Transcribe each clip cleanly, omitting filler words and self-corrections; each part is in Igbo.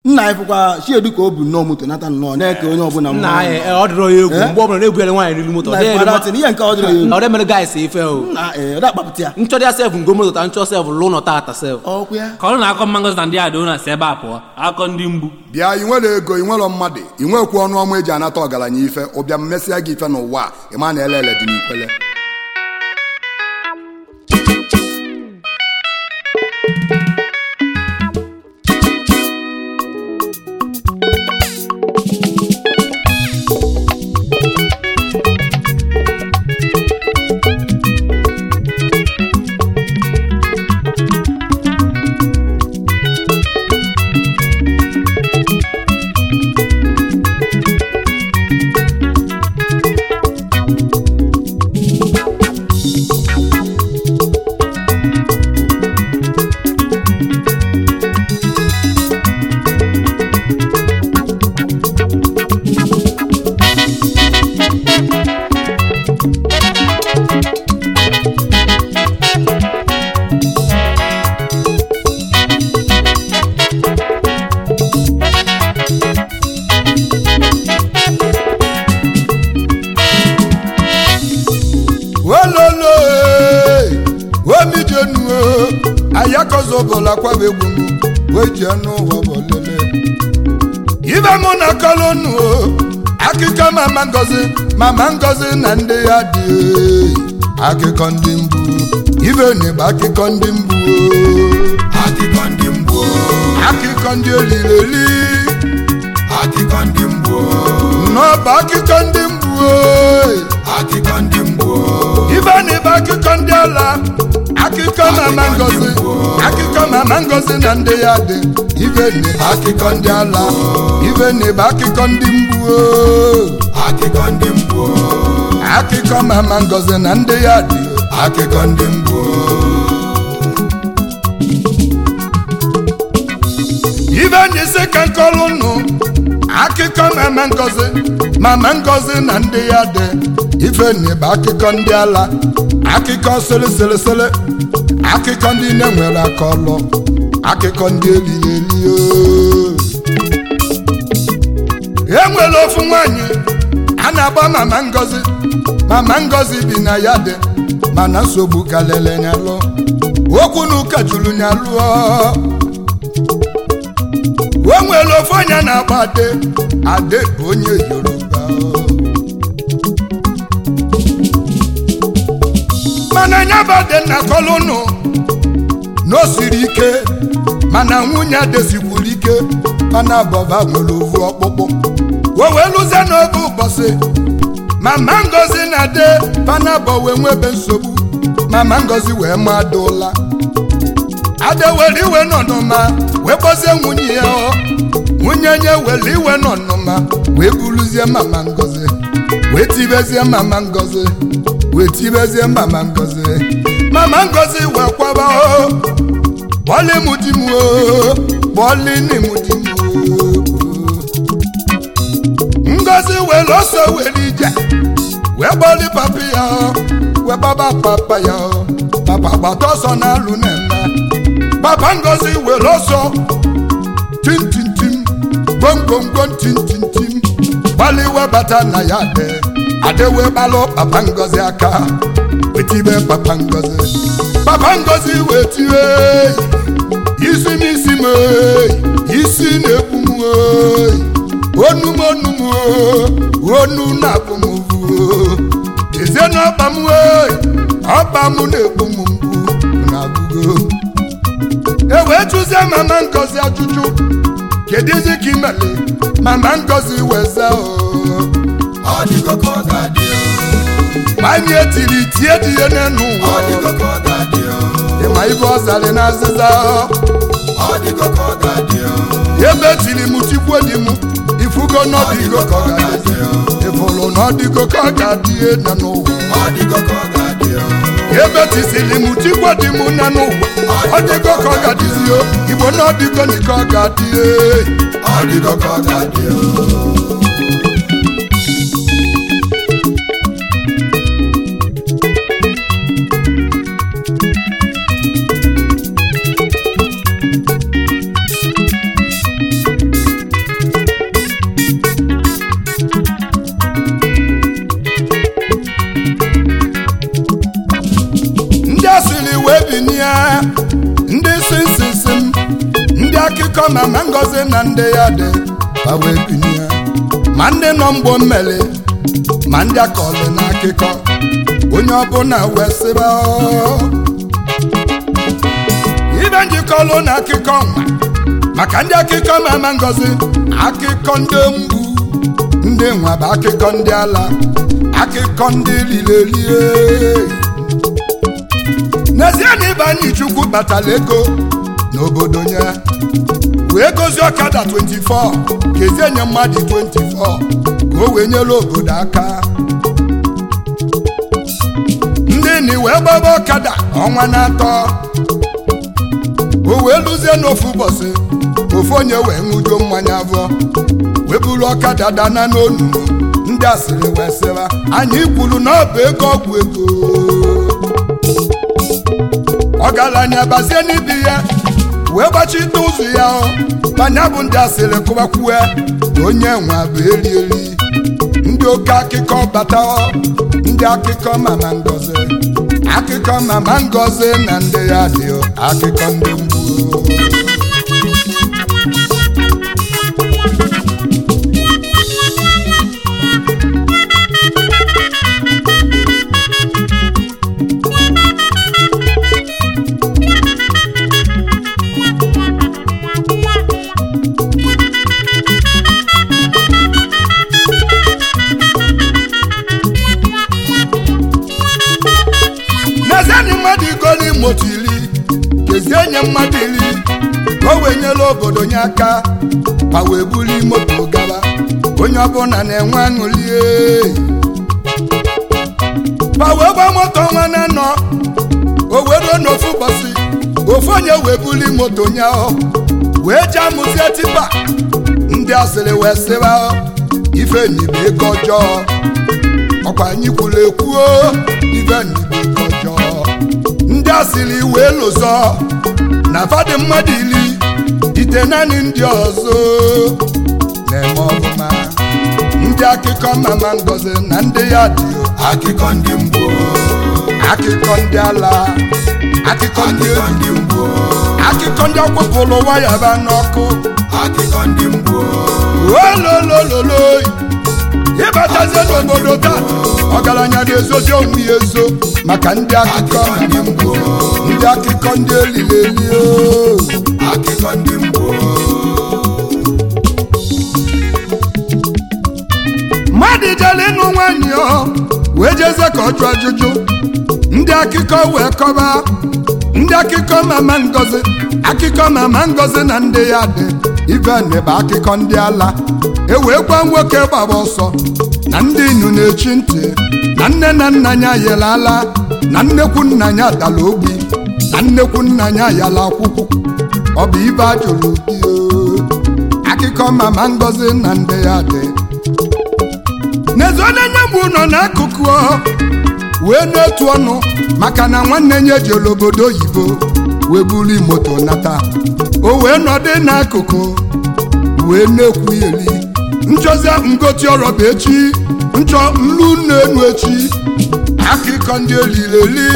nna ifukwa chiedu ka obu no moto nata no na ke onye obuna mo na o dro egwu mgbe obuna na egwu ele nwaanyị rilu moto dey ihe nke o dro egwu na o dey mere guys ife o na o da kpapụtia ncho dia self ngo moto ta ncho self lu no tata self okwu ya ka ọ na-akọ mmangozi na ndị a do na se ebe apụ akọ ndị mgbu bịa ị nwere ego ị nwere mmadụ ị nwekwu ọnụ ọma eji anata ọgaranya ife ụbịa mmesịa gị ife n'ụwa ịma na elele dị n'ikwele ayakozogola kwa begunu wejenu wabolele ibe mụ na kolonu akụkọ mama ngozi na ndị ya dị akụkọ ndị mbu ibe n'ebe akụkọ ndị mbu akụkọ ndị olileli akụkọ ndị mbu n'ọba akụkọ ndị mbu ibe n'ebe akụkọ ndị ala akụkọ mama ngozi na ndị ya dị ibe n'ebe akụkọ ndị ala ibe n'ebe akụkọ ndị mbu akụkọ mama ngozi na ndị ya dị akụkọ ndị mbu ibe n'isi ka nkọlụ nụ akụkọ mama ngozi na ndị ya dị ife n'ebe akụkọ ndị ala akụkọ sịlịsịlịsịlị akụkọ ndị na-enwere aka ọlụ akụkọ ndị elili enwere ofu nwanyị a na-agba mama ngozi bi na ya dị mana nsogbu kalele nyalụ okwu na ụka juru nyalụ o nwere ofu onye na-agba ade bụ onye Yoruba mana nyabade na kolonu no siri ike mana nwunye desikwuru ike mana baba nwere ovu ọkpụkpụ o wee lụzie n'oge ụbọchị mama ngozi na de pana bo wee nwebe nsogbu mama ngozi wee madụla ade were iwe n'ọnụma wee kpọzie nwunye ya nwunye nye were iwe n'ọnụma wee buluzie mama ngozi wee tibezie mama ngozi mama ngozi wee kwaba bọọlị mudimu bọọlị ni mudimu ngozi wee lọsọ wee ije wee bọọlị papa ya wee baba papa ya papa gbata ọsọ n'alụ na-eme papa ngozi wee lọsọ tintintim gwongwongwo tintintim gbalị wee bata na ya ade wee gbalụ papa ngozi aka wetibe papa ngozi wetibe isi n'isi m isi na-ekwu m onu na-akpụ m ezie n'ọba m na-ekpu m mgbu na agụgo wee chụzie mama ngozi ajụjụ kedu izi ka imele mama ngozi weza nwanyị etiri tie dị ihe n'enu ịma ibe ọzarị na azịza ebe tiri m chikwu di m ifugo n'ọdịgo ka ọ ga-adị ịfụlụ n'ọdịgo ka ọ ga-adị na n'ụwa ebe tisiri m chikwu di m na n'ụwa ọdịgo ka ọ ga-adịzi igbo n'ọdịgo na ka ọ ga-adị ọdịgo ka ọ ga-adị akụkọ Mama Ngozi na ndị ya dị ha wee binye ma ndị nọ mgbo mmeli ma ndị akọlị na akụkọ onye ọbụla wee sịba ibe njikọlụ na akụkọ nwa maka ndị akụkọ Mama Ngozi akụkọ ndị mgbu ndị nwa bụ akụkọ ndị ala akụkọ ndị lilelie n'ezie na ibe anyị Chukwu batala ego n'obodo ya wee gozie ọkada 24 kezie nye mmadụ 24 ka o wee nyere obodo aka ndị ni wee gbaba ọkada ọnwa na-atọ o wee lụzie n'ofu ụbọchị ofu onye wee ṅụjuo mmanya avọ wee buru ọkada dana n'onunu ndị asịrị wee sịba anyị kwuru na ọ bụ ego ọgwụ ego ọgaranya bazie n'ibi ya wee gbachite ụzọ ya banya bụ ndị asịrị kụbakwue onye nwa bụ eli ndị oke akụkọ bata ndị akụkọ Mama Ngozi akụkọ Mama Ngozi na ndị ya dị akụkọ ndị mgbu moto iri kezie nye mmadụ iri ka o wee nyere obodo nye aka ma wee buli moto gaba onye ọbụla na-enwe aṅụlie ma wee gba moto ọnwa na nọ o wee ruo n'ofu ụbọchị ofu onye wee buli moto nye wee ji amụzie tipa ndị asịrị wee sịba ife nyibe ego ọjọọ ọkwa anyị kwuru ekwuo ife nyibe ego ọjọọ ndị asịrị wee lụzọ na fadị mmadụ iri ite naanị ndị ọzọ na-eme ọbụma ndị akụkọ Mama Ngozi na ndị ya dị akụkọ ndị mgbo akụkọ ndị ala akụkọ ndị mgbo akụkọ ndị ọkpụpụrụ waya ba n'ọkụ akụkọ ndị mgbo ololololo ịbatazie n'obodo taa ọgaranya na-ezozi onwe ya ezo maka ndị akụkọ ndị mgbo ndị akụkọ ndị elileli akụkọ ndị mgbo mmadụ jere ịnụ nwanyị wee jeze ka ọ jụọ ajụjụ ndị akụkọ wee kọba ndị akụkọ Mama Ngozi akụkọ Mama Ngozi na ndị ya dị ive bụ akụkọ ndị ala ewee gwa nwoke gbaba ọsọ na ndị inu na-echi ntị na nne na nna ya yela ala na nnekwu nna ya dala ogbi na nnekwu nna ya yala akwụkwọ ọ bụ ibe ajụrụ gị akụkọ Mama Ngozi na ndị ya dị n'ezie onye bụ nọ n'akụkụ wee n'otu ọnụ maka na nwanne ya jere obodo oyibo wee buru moto nata o wee nọdụ n'akụkụ wee na-ekwu eri nchọzie ngoti ọrọba echi nchọ nlu n'enu echi akụkọ ndị elileli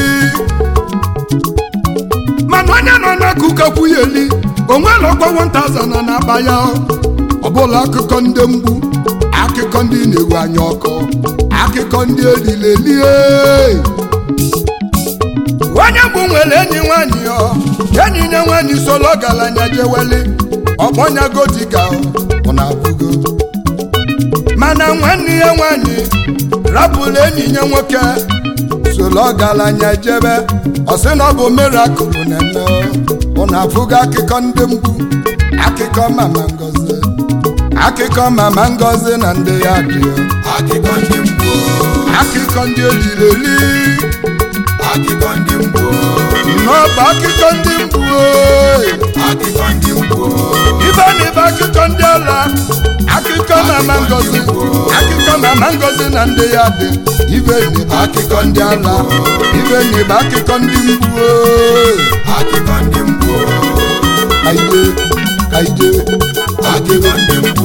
mana onye nọ n'akụkụ kwuyeli onwere ọgwa 1000 na-akpa ya ọbụla akụkọ ndị mgbu akụkọ ndị na-ewu anya ọkụ akụkọ ndị elileli onye bụ nwere enyi nwanyị enyi nye nwanyị solo ọgaranya jeweli ọgbọnya godiga ọ na-abụgo mana nwanne ya nwanyị rapụrụ enyi ya nwoke solo ọgaranya jebe ọ sị na ọ bụ miracle na-eme ọ na-abụgo akụkọ ndị mgbu akụkọ Mama Ngozi akụkọ Mama Ngozi na ndị ya dị akụkọ ndị mgbu akụkọ ndị elileli akụkọ ndị mgbu n'ọba akụkọ ndị mgbu akụkọ ndị mgbu ibe na ibe akụkọ ndị ala akụkọ Mama Ngozi akụkọ Mama Ngozi na ndị ya dị ibe na ibe akụkọ ndị ala ibe na ibe akụkọ ndị mgbu akụkọ ndị mgbu kaide akụkọ ndị mgbu